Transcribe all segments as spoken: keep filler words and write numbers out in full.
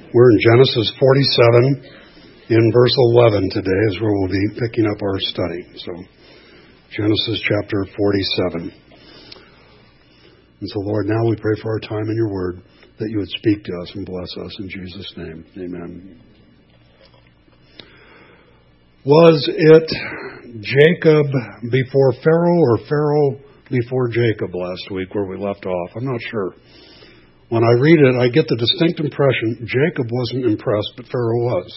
We're in Genesis forty-seven, in verse eleven today is where we'll be picking up our study. So, Genesis chapter forty-seven. And so, Lord, now we pray for our time in your word, that you would speak to us and bless us in Jesus' name. Amen. Was it Jacob before Pharaoh or Pharaoh before Jacob last week where we left off? I'm not sure. When I read it, I get the distinct impression Jacob wasn't impressed, but Pharaoh was.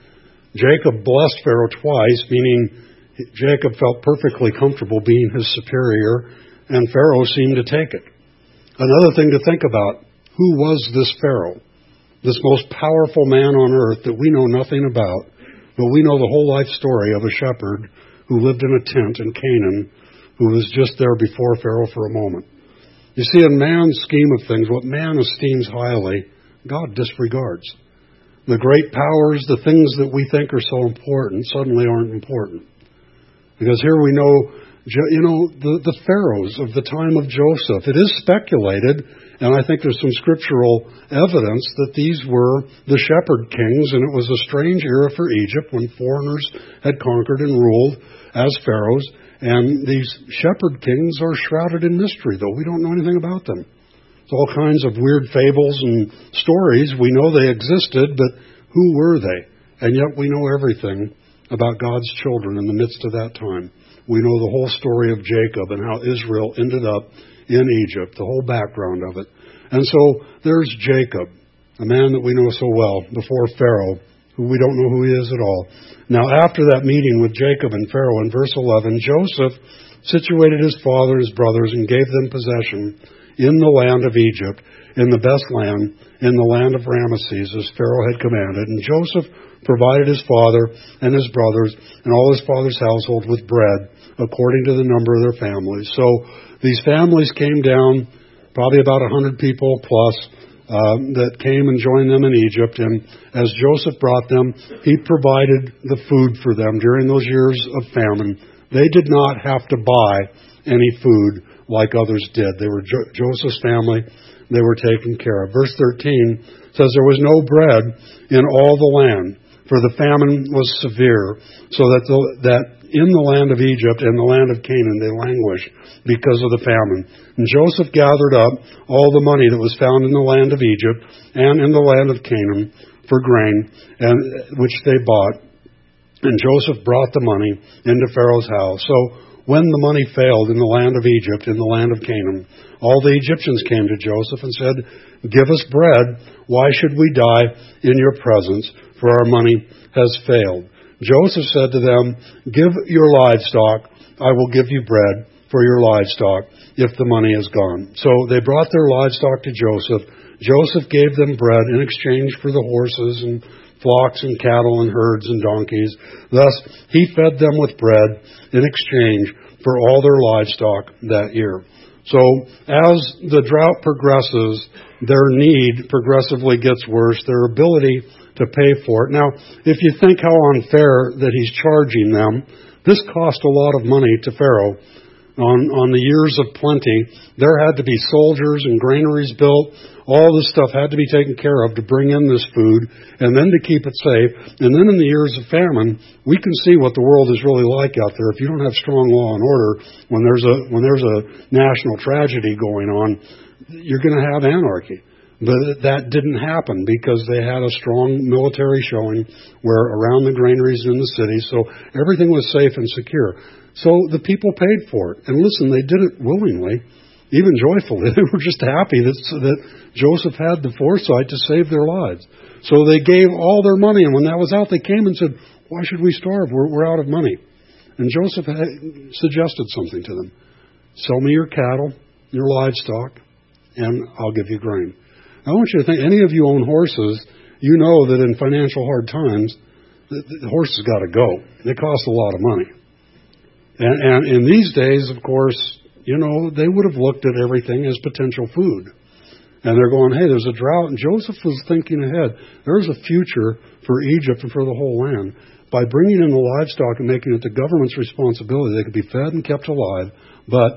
Jacob blessed Pharaoh twice, meaning Jacob felt perfectly comfortable being his superior, and Pharaoh seemed to take it. Another thing to think about, who was this Pharaoh? This most powerful man on earth that we know nothing about, but we know the whole life story of a shepherd who lived in a tent in Canaan, who was just there before Pharaoh for a moment. You see, in man's scheme of things, what man esteems highly, God disregards. The great powers, the things that we think are so important, suddenly aren't important. Because here we know, you know, the, the pharaohs of the time of Joseph. It is speculated, and I think there's some scriptural evidence that these were the shepherd kings, and it was a strange era for Egypt when foreigners had conquered and ruled as pharaohs. And these shepherd kings are shrouded in mystery, though we don't know anything about them. It's all kinds of weird fables and stories. We know they existed, but who were they? And yet we know everything about God's children in the midst of that time. We know the whole story of Jacob and how Israel ended up in Egypt, the whole background of it. And so there's Jacob, a man that we know so well, before Pharaoh, who we don't know who he is at all. Now, after that meeting with Jacob and Pharaoh in verse eleven, Joseph situated his father and his brothers and gave them possession in the land of Egypt, in the best land, in the land of Ramesses, as Pharaoh had commanded. And Joseph provided his father and his brothers and all his father's household with bread, according to the number of their families. So these families came down, probably about one hundred people plus, Uh, that came and joined them in Egypt, and as Joseph brought them, he provided the food for them during those years of famine. They did not have to buy any food like others did. They were jo- Joseph's family. They were taken care of. Verse thirteen says there was no bread in all the land, for the famine was severe, so that the, that in the land of Egypt and the land of Canaan they languished because of the famine. And Joseph gathered up all the money that was found in the land of Egypt and in the land of Canaan for grain, and which they bought. And Joseph brought the money into Pharaoh's house. So when the money failed in the land of Egypt, in the land of Canaan, all the Egyptians came to Joseph and said, "Give us bread. Why should we die in your presence? For our money has failed." Joseph said to them, "Give your livestock. I will give you bread for your livestock if the money is gone." So they brought their livestock to Joseph. Joseph gave them bread in exchange for the horses and flocks and cattle and herds and donkeys. Thus he fed them with bread in exchange for all their livestock that year. So as the drought progresses, their need progressively gets worse. Their ability to pay for it. Now, if you think how unfair that he's charging them, this cost a lot of money to Pharaoh. On, on the years of plenty, there had to be soldiers and granaries built. All this stuff had to be taken care of to bring in this food and then to keep it safe. And then in the years of famine, we can see what the world is really like out there. If you don't have strong law and order, when there's a, when there's a national tragedy going on, you're going to have anarchy. But that didn't happen because they had a strong military showing where around the granaries in the city, so everything was safe and secure. So the people paid for it. And listen, they did it willingly, even joyfully. They were just happy that, that Joseph had the foresight to save their lives. So they gave all their money, and when that was out, they came and said, "Why should we starve? We're, we're out of money." And Joseph had suggested something to them. "Sell me your cattle, your livestock, and I'll give you grain." I want you to think, any of you own horses, you know that in financial hard times, the, the horses got to go. They cost a lot of money. And, and in these days, of course, you know, they would have looked at everything as potential food. And they're going, hey, there's a drought. And Joseph was thinking ahead. There's a future for Egypt and for the whole land. By bringing in the livestock and making it the government's responsibility, they could be fed and kept alive. But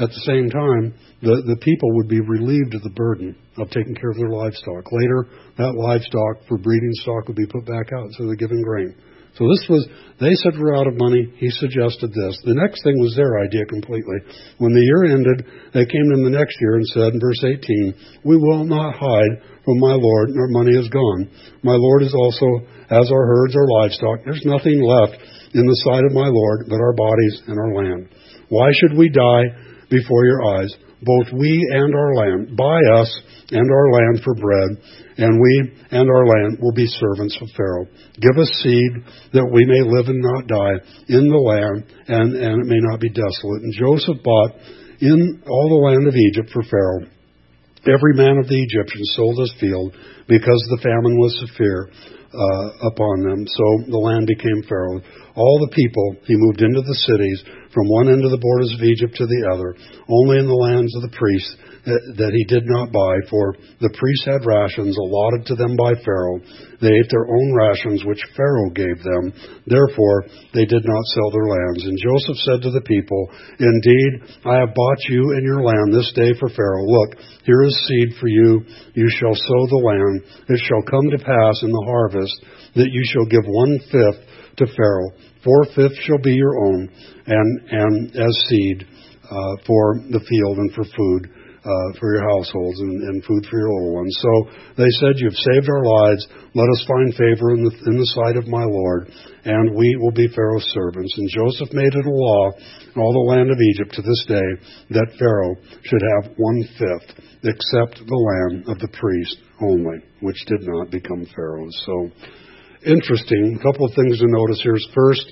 at the same time, the, the people would be relieved of the burden of taking care of their livestock. Later, that livestock for breeding stock would be put back out, so they're giving grain. So this was, they said we're out of money. He suggested this. The next thing was their idea completely. When the year ended, they came in the next year and said in verse eighteen, we will not hide from my Lord, our money is gone. My Lord is also as our herds, our livestock. There's nothing left in the sight of my Lord but our bodies and our land. Why should we die before your eyes? Both we and our land. Buy us and our land for bread, and we and our land will be servants of Pharaoh. Give us seed that we may live and not die in the land, and, and it may not be desolate. And Joseph bought in all the land of Egypt for Pharaoh. Every man of the Egyptians sold his field because the famine was severe uh, upon them. So the land became Pharaoh. All the people he moved into the cities from one end of the borders of Egypt to the other, only in the lands of the priests that he did not buy, for the priests had rations allotted to them by Pharaoh. They ate their own rations, which Pharaoh gave them. Therefore, they did not sell their lands. And Joseph said to the people, indeed, I have bought you and your land this day for Pharaoh. Look, here is seed for you. You shall sow the land. It shall come to pass in the harvest that you shall give one-fifth to Pharaoh. Four-fifths shall be your own, and, and as seed uh, for the field and for food. Uh, for your households and, and food for your little ones. So they said, you've saved our lives. Let us find favor in the, in the sight of my Lord, and we will be Pharaoh's servants. And Joseph made it a law in all the land of Egypt to this day that Pharaoh should have one-fifth, except the land of the priest only, which did not become Pharaoh's. So interesting. A couple of things to notice here is first,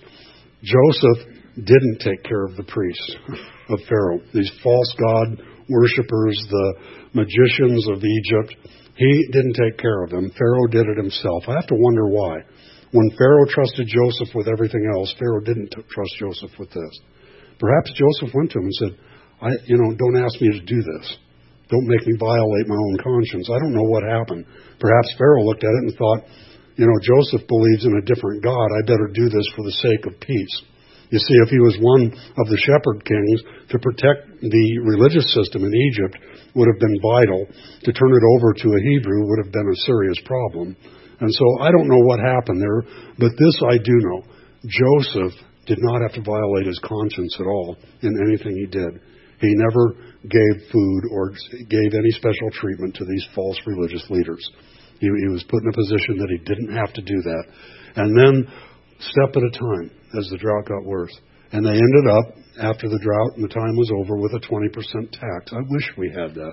Joseph didn't take care of the priests of Pharaoh, these false god worshippers, the magicians of Egypt. He didn't take care of them. Pharaoh did it himself. I have to wonder why. When Pharaoh trusted Joseph with everything else, Pharaoh didn't t- trust Joseph with this. Perhaps Joseph went to him and said, I, you know, don't ask me to do this. Don't make me violate my own conscience. I don't know what happened. Perhaps Pharaoh looked at it and thought, you know, Joseph believes in a different God. I better do this for the sake of peace. You see, if he was one of the shepherd kings, to protect the religious system in Egypt would have been vital. To turn it over to a Hebrew would have been a serious problem. And so I don't know what happened there, but this I do know. Joseph did not have to violate his conscience at all in anything he did. He never gave food or gave any special treatment to these false religious leaders. He, he was put in a position that he didn't have to do that. And then, step at a time, as the drought got worse. And they ended up, after the drought and the time was over, with a twenty percent tax. I wish we had that.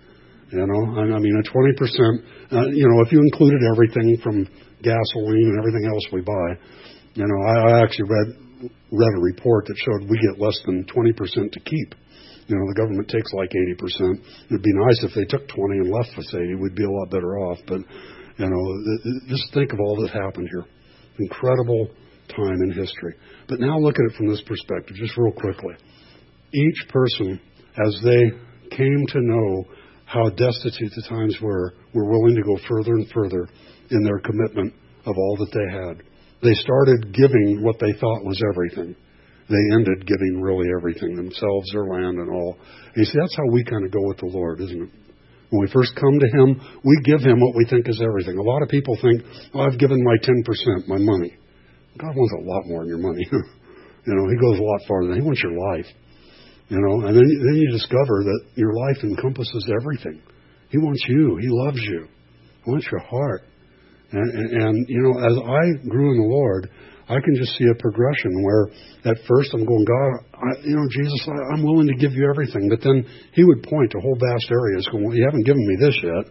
You know, I mean, a twenty percent, uh, you know, if you included everything from gasoline and everything else we buy, you know, I, I actually read read a report that showed we get less than twenty percent to keep. You know, the government takes like eighty percent. It'd be nice if they took twenty and left us eighty. We'd be a lot better off. But, you know, just think of all that happened here. Incredible time in history. But now look at it from this perspective, just real quickly. Each person, as they came to know how destitute the times were, were willing to go further and further in their commitment of all that they had. They started giving what they thought was everything. They ended giving really everything, themselves, their land, and all. And you see, that's how we kind of go with the Lord, isn't it? When we first come to Him, we give Him what we think is everything. A lot of people think, oh, I've given my ten percent, my money. God wants a lot more than your money. You know, He goes a lot farther than He wants your life. You know, and then, then you discover that your life encompasses everything. He wants you. He loves you. He wants your heart. And, and, and you know, as I grew in the Lord, I can just see a progression where at first I'm going, God, I, you know, Jesus, I, I'm willing to give you everything. But then He would point to whole vast areas going, well, you haven't given me this yet.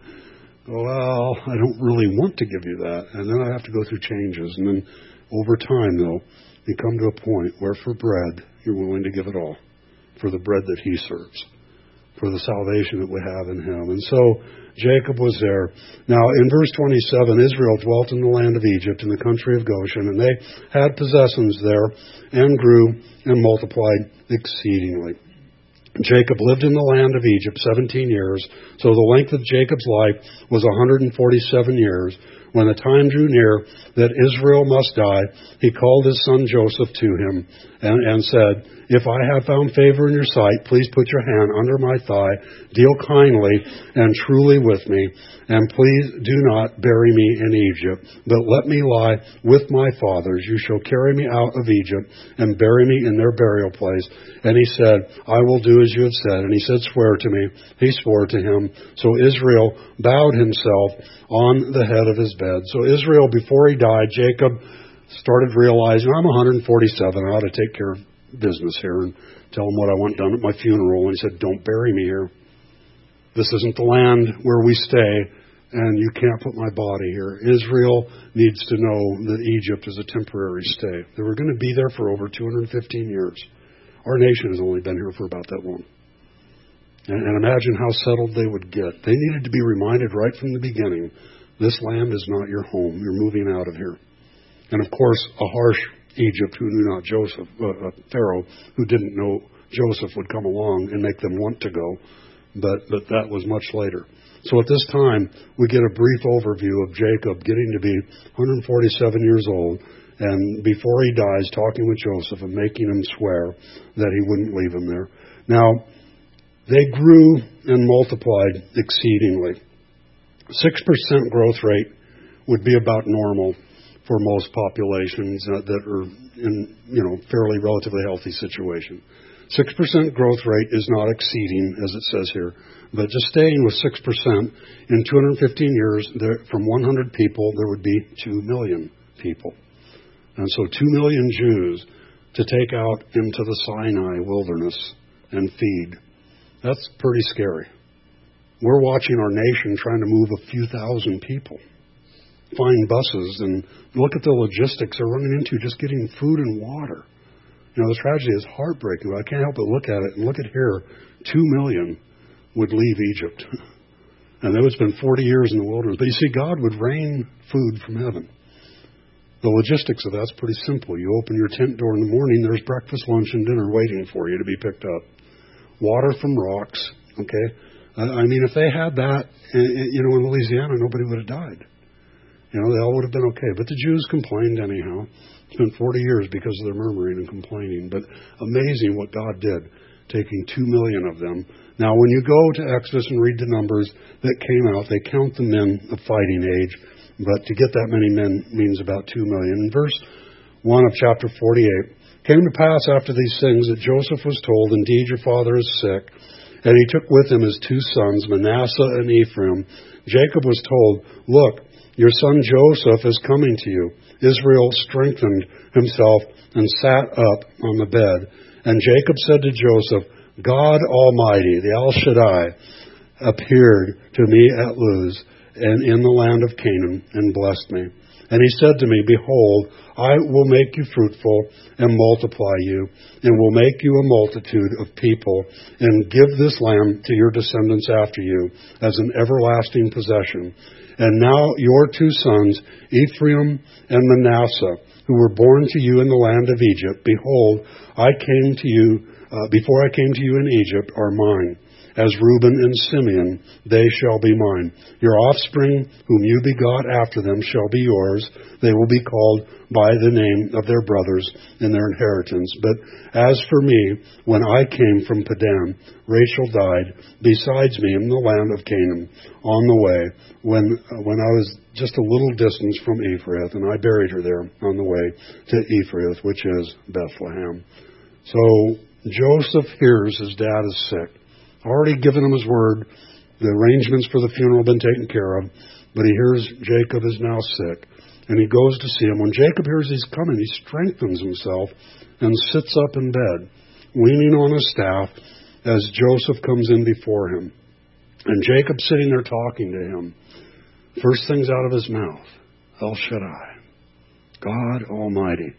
Well, I don't really want to give you that. And then I have to go through changes. And then over time, though, you come to a point where for bread, you're willing to give it all. For the bread that He serves. For the salvation that we have in Him. And so Jacob was there. Now, in verse twenty-seven, Israel dwelt in the land of Egypt, in the country of Goshen, and they had possessions there, and grew and multiplied exceedingly. Jacob lived in the land of Egypt seventeen years, so the length of Jacob's life was one hundred forty-seven years. When the time drew near that Israel must die, he called his son Joseph to him and, and said, "If I have found favor in your sight, please put your hand under my thigh, deal kindly and truly with me, and please do not bury me in Egypt, but let me lie with my fathers. You shall carry me out of Egypt and bury me in their burial place." And he said, "I will do as you have said." And he said, "Swear to me." He swore to him. So Israel bowed himself on the head of his bed. So Israel, before he died, Jacob started realizing, I'm one hundred forty-seven. I ought to take care of business here and tell him what I want done at my funeral. And he said, "Don't bury me here. This isn't the land where we stay, and you can't put my body here." Israel needs to know that Egypt is a temporary stay. They were going to be there for over two hundred fifteen years. Our nation has only been here for about that long. And, and imagine how settled they would get. They needed to be reminded right from the beginning, this land is not your home. You're moving out of here. And of course, a harsh Egypt who knew not Joseph, uh, Pharaoh, who didn't know Joseph would come along and make them want to go. But, but that was much later. So at this time, we get a brief overview of Jacob getting to be one hundred forty-seven years old, and before he dies, talking with Joseph and making him swear that he wouldn't leave him there. Now, they grew and multiplied exceedingly. Six percent growth rate would be about normal for most populations uh, that are in, you know, fairly relatively healthy situation. Six percent growth rate is not exceeding, as it says here, but just staying with six percent in two hundred fifteen years, there, from one hundred people, there would be two million people. And so two million Jews to take out into the Sinai wilderness and feed. That's pretty scary. We're watching our nation trying to move a few thousand people. Find buses and look at the logistics they're running into just getting food and water. You know, the tragedy is heartbreaking, but I can't help but look at it and look at here. Two million would leave Egypt. And it was been forty years in the wilderness. But you see, God would rain food from heaven. The logistics of that's pretty simple. You open your tent door in the morning, there's breakfast, lunch, and dinner waiting for you to be picked up. Water from rocks, okay? I mean, if they had that, you know, in Louisiana, nobody would have died. You know, they all would have been okay. But the Jews complained anyhow. It's been forty years because of their murmuring and complaining. But amazing what God did, taking two million of them. Now, when you go to Exodus and read the numbers that came out, they count the men of fighting age. But to get that many men means about two million. In verse one of chapter forty-eight, came to pass after these things that Joseph was told, "Indeed, your father is sick." And he took with him his two sons, Manasseh and Ephraim. Jacob was told, "Look, your son Joseph is coming to you." Israel strengthened himself and sat up on the bed. And Jacob said to Joseph, "God Almighty, the El Shaddai, appeared to me at Luz and in the land of Canaan and blessed me. And he said to me, Behold, I will make you fruitful and multiply you, and will make you a multitude of people, and give this land to your descendants after you as an everlasting possession. And now your two sons, Ephraim and Manasseh, who were born to you in the land of Egypt, behold, I came to you, uh, before I came to you in Egypt, are mine. As Reuben and Simeon, they shall be mine. Your offspring, whom you begot after them, shall be yours. They will be called by the name of their brothers in their inheritance. But as for me, when I came from Padan, Rachel died besides me in the land of Canaan on the way, when when I was just a little distance from Ephrath, and I buried her there on the way to Ephrath, which is Bethlehem. So Joseph hears his dad is sick. Already given him his word. The arrangements for the funeral have been taken care of. But he hears Jacob is now sick. And he goes to see him. When Jacob hears he's coming, he strengthens himself and sits up in bed, leaning on his staff as Joseph comes in before him. And Jacob's sitting there talking to him. First things out of his mouth, El Shaddai, God Almighty.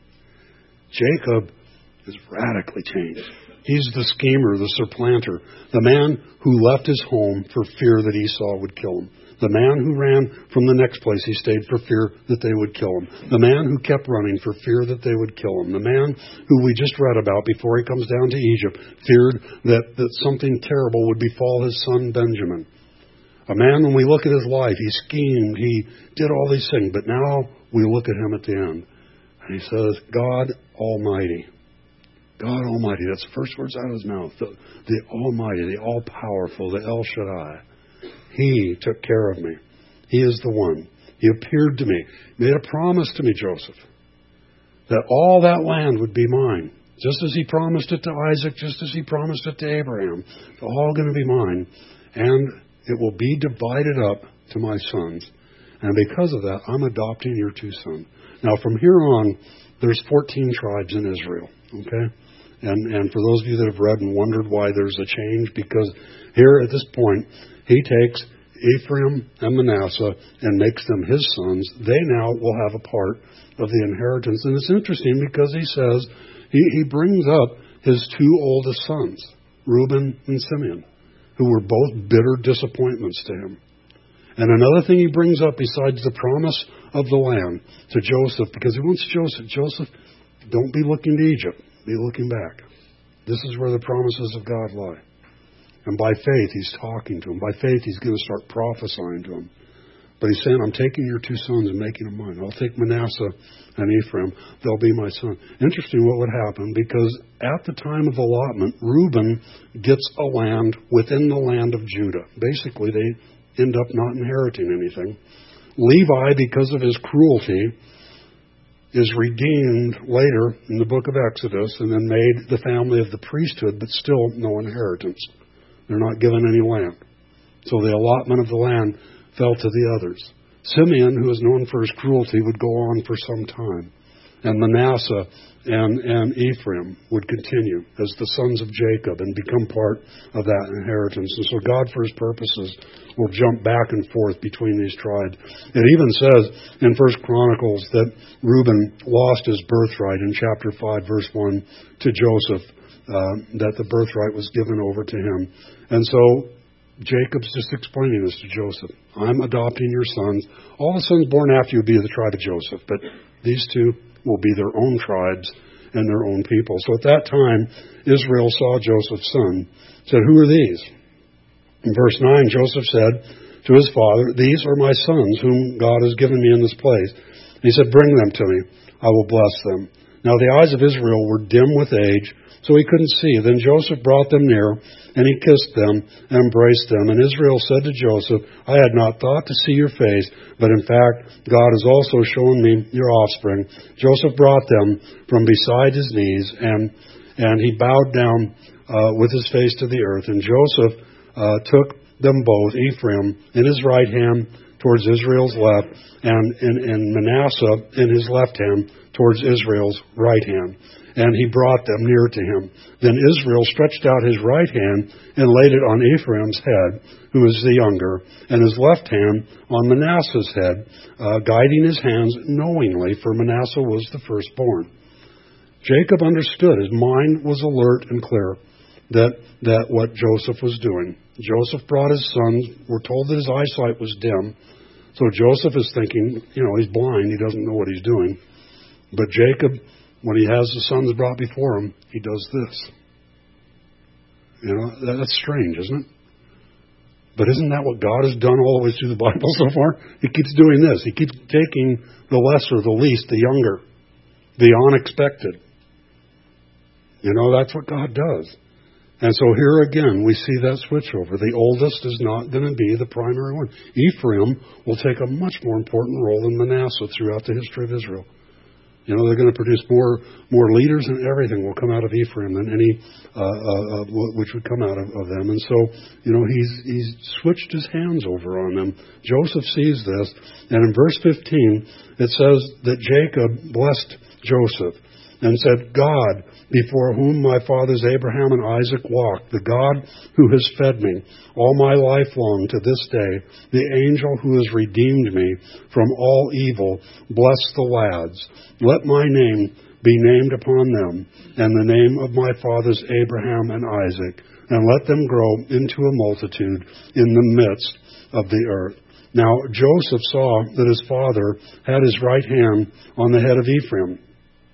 Jacob is radically changed. He's the schemer, the supplanter, the man who left his home for fear that Esau would kill him. The man who ran from the next place he stayed for fear that they would kill him. The man who kept running for fear that they would kill him. The man who we just read about before he comes down to Egypt feared that, that something terrible would befall his son Benjamin. A man, when we look at his life, he schemed, he did all these things, but now we look at him at the end. And he says, God Almighty. God Almighty. That's the first words out of his mouth. The, the Almighty, the All-Powerful, the El Shaddai. He took care of me. He is the one. He appeared to me. Made a promise to me, Joseph, that all that land would be mine. Just as he promised it to Isaac, just as he promised it to Abraham. It's all going to be mine. And it will be divided up to my sons. And because of that, I'm adopting your two sons. Now, from here on, there's fourteen tribes in Israel. Okay? And and for those of you that have read and wondered why there's a change, because here at this point, he takes Ephraim and Manasseh and makes them his sons. They now will have a part of the inheritance. And it's interesting because he says, he, he brings up his two oldest sons, Reuben and Simeon, who were both bitter disappointments to him. And another thing he brings up besides the promise of the land to Joseph, because he wants Joseph, Joseph, don't be looking to Egypt, be looking back. This is where the promises of God lie. And by faith, he's talking to him. By faith, he's going to start prophesying to him. But he's saying, I'm taking your two sons and making them mine. I'll take Manasseh and Ephraim. They'll be my son. Interesting what would happen, because at the time of allotment, Reuben gets a land within the land of Judah. Basically, they end up not inheriting anything. Levi, because of his cruelty, is redeemed later in the book of Exodus and then made the family of the priesthood, but still no inheritance. They're not given any land. So the allotment of the land fell to the others. Simeon, who is known for his cruelty, would go on for some time. And Manasseh and, and Ephraim would continue as the sons of Jacob and become part of that inheritance. And so God, for his purposes, will jump back and forth between these tribes. It even says in First Chronicles that Reuben lost his birthright in chapter five, verse one, to Joseph, uh, that the birthright was given over to him. And so Jacob's just explaining this to Joseph. I'm adopting your sons. All the sons born after you will be of the tribe of Joseph, but these two will be their own tribes and their own people. So at that time, Israel saw Joseph's son, said, who are these? In verse nine, Joseph said to his father, these are my sons whom God has given me in this place. He said, bring them to me. I will bless them. Now the eyes of Israel were dim with age, so he couldn't see. Then Joseph brought them near, and he kissed them and embraced them. And Israel said to Joseph, I had not thought to see your face, but in fact, God has also shown me your offspring. Joseph brought them from beside his knees, and and he bowed down uh, with his face to the earth. And Joseph uh, took them both, Ephraim in his right hand towards Israel's left, and, and, and Manasseh in his left hand towards Israel's right hand. And he brought them near to him. Then Israel stretched out his right hand and laid it on Ephraim's head, who is the younger, and his left hand on Manasseh's head, uh, guiding his hands knowingly, for Manasseh was the firstborn. Jacob understood. His mind was alert and clear that, that what Joseph was doing. Joseph brought his sons. We're told that his eyesight was dim. So Joseph is thinking, you know, he's blind. He doesn't know what he's doing. But Jacob, when he has the sons brought before him, he does this. You know, that's strange, isn't it? But isn't that what God has done all the way through the Bible so far? He keeps doing this. He keeps taking the lesser, the least, the younger, the unexpected. You know, that's what God does. And so here again, we see that switch over. The oldest is not going to be the primary one. Ephraim will take a much more important role than Manasseh throughout the history of Israel. You know, they're going to produce more more leaders, and everything will come out of Ephraim than any uh, uh, uh, which would come out of, of them. And so, you know, he's he's switched his hands over on them. Joseph sees this, and in verse fifteen, it says that Jacob blessed Joseph and said, God, before whom my fathers Abraham and Isaac walked, the God who has fed me all my life long to this day, the angel who has redeemed me from all evil, bless the lads. Let my name be named upon them, and the name of my fathers Abraham and Isaac, and let them grow into a multitude in the midst of the earth. Now Joseph saw that his father had his right hand on the head of Ephraim,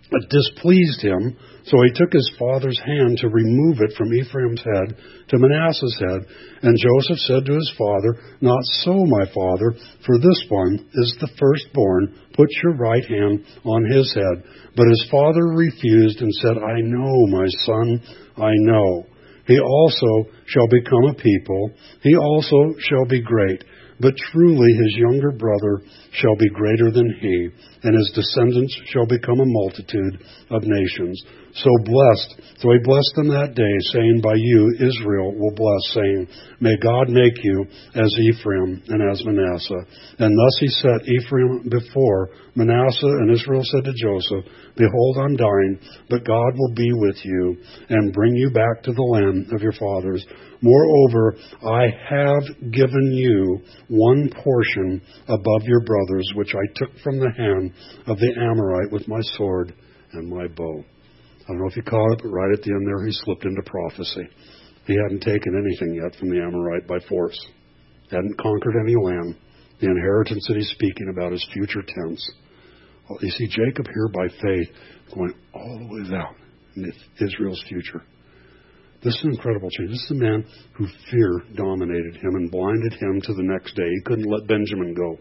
It displeased him, so he took his father's hand to remove it from Ephraim's head to Manasseh's head. And Joseph said to his father, "Not so, my father, for this one is the firstborn. Put your right hand on his head." But his father refused and said, "I know, my son, I know. He also shall become a people. He also shall be great. But truly his younger brother shall be greater than he, and his descendants shall become a multitude of nations." So blessed, so he blessed them that day, saying, "By you Israel will bless, saying, May God make you as Ephraim and as Manasseh." And thus he set Ephraim before Manasseh, and Israel said to Joseph, "Behold, I'm dying, but God will be with you and bring you back to the land of your fathers. Moreover, I have given you one portion above your brothers, which I took from the hand of the Amorite with my sword and my bow." I don't know if you caught it, but right at the end there, he slipped into prophecy. He hadn't taken anything yet from the Amorite by force. Hadn't conquered any land. The inheritance that he's speaking about is future tense. Well, you see Jacob here by faith going all the way out into Israel's future. This is an incredible change. This is a man who fear dominated him and blinded him to the next day. He couldn't let Benjamin go.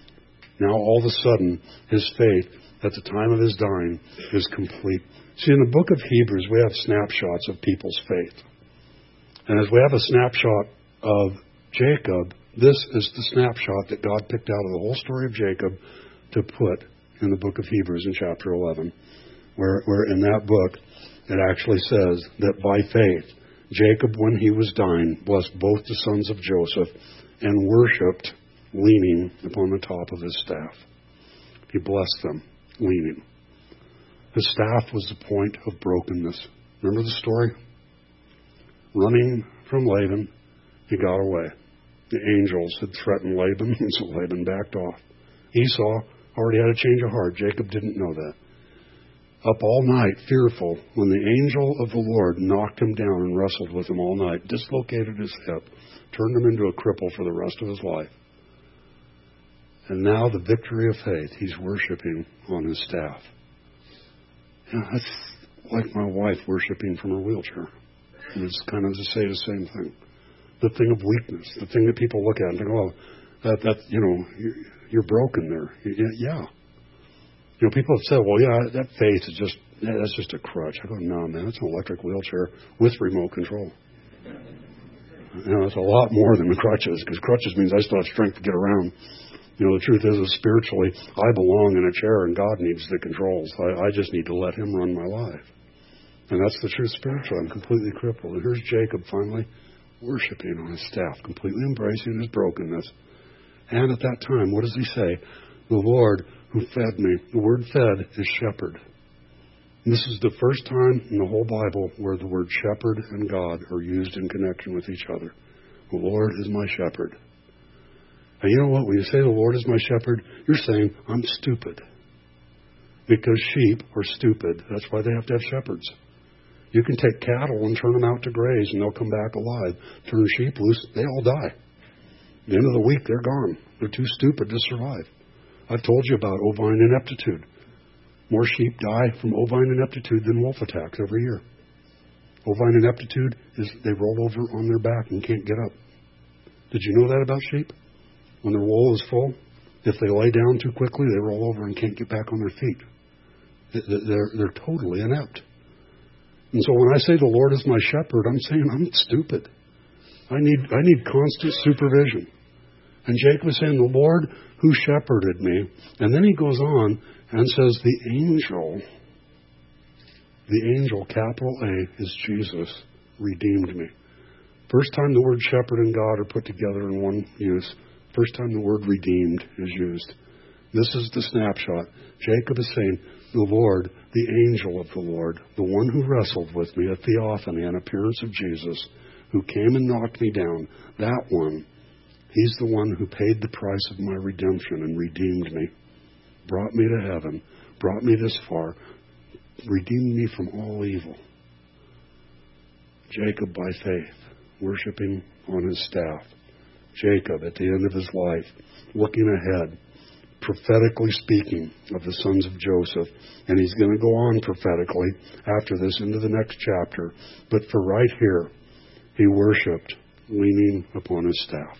Now all of a sudden, his faith at the time of his dying is complete. See, in the book of Hebrews, we have snapshots of people's faith. And as we have a snapshot of Jacob, this is the snapshot that God picked out of the whole story of Jacob to put in the book of Hebrews in chapter eleven, where, where in that book it actually says that by faith, Jacob, when he was dying, blessed both the sons of Joseph and worshipped leaning upon the top of his staff. He blessed them, leaning. His staff was the point of brokenness. Remember the story? Running from Laban, he got away. The angels had threatened Laban, and so Laban backed off. Esau already had a change of heart. Jacob didn't know that. Up all night, fearful, when the angel of the Lord knocked him down and wrestled with him all night, dislocated his hip, turned him into a cripple for the rest of his life. And now the victory of faith, he's worshiping on his staff. You know, that's like my wife worshiping from her wheelchair. And it's kind of to say the same thing. The thing of weakness, the thing that people look at and think, oh, that, that you know, you're, you're broken there. Yeah. You know, people have said, well, yeah, that faith is just, yeah, that's just a crutch. I go, no, man, that's an electric wheelchair with remote control. You know, it's a lot more than the crutches, because crutches means I still have strength to get around. You know, the truth is, is spiritually, I belong in a chair and God needs the controls. I, I just need to let Him run my life. And that's the truth spiritually. I'm completely crippled. And here's Jacob finally worshiping on his staff, completely embracing his brokenness. And at that time, what does he say? The Lord who fed me. The word fed is shepherd. And this is the first time in the whole Bible where the word shepherd and God are used in connection with each other. The Lord is my shepherd. And you know what? When you say the Lord is my shepherd, you're saying I'm stupid. Because sheep are stupid. That's why they have to have shepherds. You can take cattle and turn them out to graze and they'll come back alive. Turn sheep loose, they all die. At the end of the week, they're gone. They're too stupid to survive. I've told you about ovine ineptitude. More sheep die from ovine ineptitude than wolf attacks every year. Ovine ineptitude is they roll over on their back and can't get up. Did you know that about sheep? When their wool is full, if they lay down too quickly, they roll over and can't get back on their feet. They're, they're totally inept. And so when I say the Lord is my shepherd, I'm saying I'm stupid. I need I need constant supervision. And Jacob is saying, the Lord who shepherded me. And then he goes on and says, the angel, the angel, capital A, is Jesus, redeemed me. First time the word shepherd and God are put together in one use. First time the word redeemed is used. This is the snapshot. Jacob is saying, the Lord, the angel of the Lord, the one who wrestled with me, a theophany, an appearance of Jesus, who came and knocked me down, that one, he's the one who paid the price of my redemption and redeemed me, brought me to heaven, brought me this far, redeemed me from all evil. Jacob by faith, worshiping on his staff. Jacob at the end of his life, looking ahead, prophetically speaking of the sons of Joseph. And he's going to go on prophetically after this into the next chapter. But for right here, he worshipped leaning upon his staff.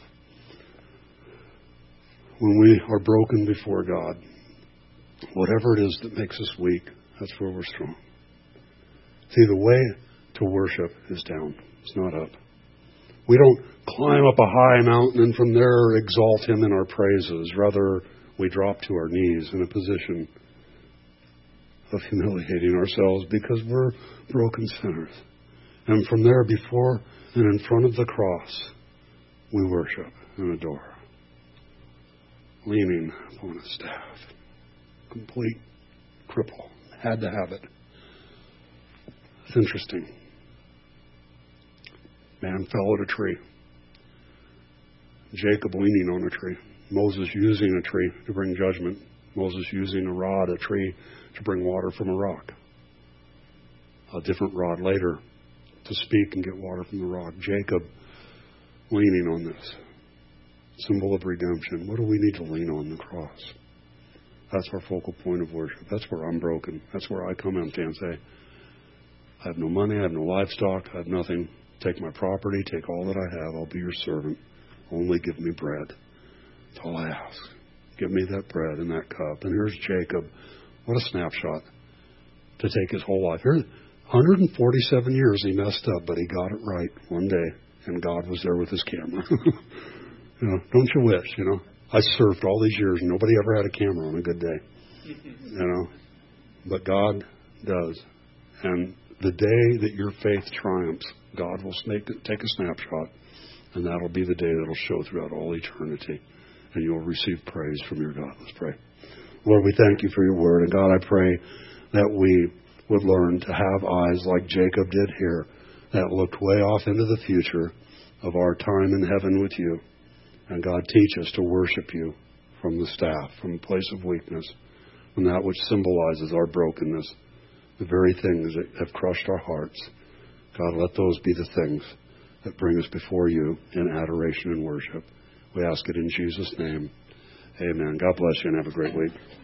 When we are broken before God, whatever it is that makes us weak, that's where we're strong. See, the way to worship is down. It's not up. We don't climb up a high mountain and from there exalt him in our praises. Rather, we drop to our knees in a position of humiliating ourselves because we're broken sinners. And from there, before and in front of the cross, we worship and adore. Leaning upon a staff. Complete cripple. Had to have it. It's interesting. Man fell at a tree. Jacob leaning on a tree. Moses using a tree to bring judgment. Moses using a rod, a tree, to bring water from a rock. A different rod later to speak and get water from the rock. Jacob leaning on this. Symbol of redemption. What do we need to lean on? The cross. That's our focal point of worship. That's where I'm broken. That's where I come empty and say, I have no money, I have no livestock, I have nothing. Take my property, take all that I have. I'll be your servant. Only give me bread. That's all I ask. Give me that bread and that cup. And here's Jacob. What a snapshot to take his whole life. Here, one hundred forty-seven years he messed up, but he got it right one day. And God was there with his camera. You know, don't you wish, you know? I surfed all these years and nobody ever had a camera on a good day. You know? But God does. And the day that your faith triumphs, God will take a snapshot, and that'll be the day that'll show throughout all eternity, and you'll receive praise from your God. Let's pray. Lord, we thank you for your word, and God, I pray that we would learn to have eyes like Jacob did here, that looked way off into the future of our time in heaven with you. And God, teach us to worship you from the staff, from a place of weakness, from that which symbolizes our brokenness, the very things that have crushed our hearts. God, let those be the things that bring us before you in adoration and worship. We ask it in Jesus' name. Amen. God bless you and have a great week.